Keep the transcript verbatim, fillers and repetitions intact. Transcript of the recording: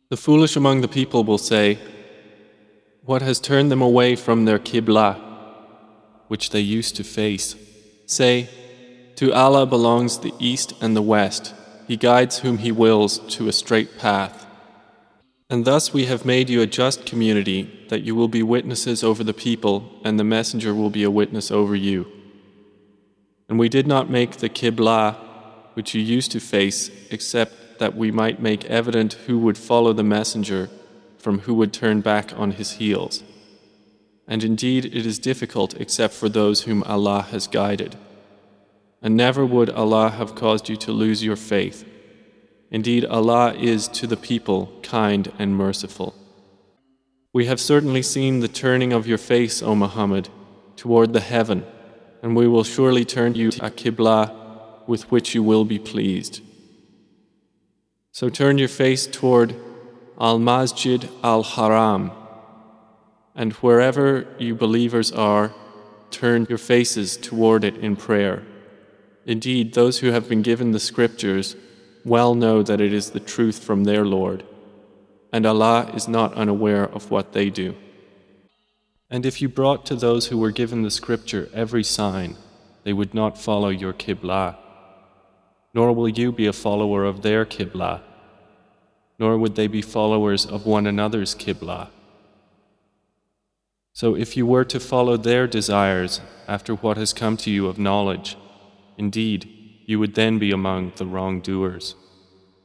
The foolish among the people will say, "What has turned them away from their Qibla, which they used to face?" Say, "To Allah belongs the east and the west. He guides whom He wills to a straight path." And thus we have made you a just community, that you will be witnesses over the people, and the Messenger will be a witness over you. And we did not make the Qibla, which you used to face, except that we might make evident who would follow the Messenger from who would turn back on his heels. And indeed it is difficult except for those whom Allah has guided. And never would Allah have caused you to lose your faith. Indeed, Allah is to the people kind and merciful. We have certainly seen the turning of your face, O Muhammad, toward the heaven, and we will surely turn you to a Qibla with which you will be pleased. So turn your face toward Al-Masjid Al-Haram, and wherever you believers are, turn your faces toward it in prayer. Indeed, those who have been given the scriptures well know that it is the truth from their Lord, and Allah is not unaware of what they do. And if you brought to those who were given the scripture every sign, they would not follow your Qibla, nor will you be a follower of their Qibla, nor would they be followers of one another's Qibla. So if you were to follow their desires after what has come to you of knowledge, indeed, you would then be among the wrongdoers.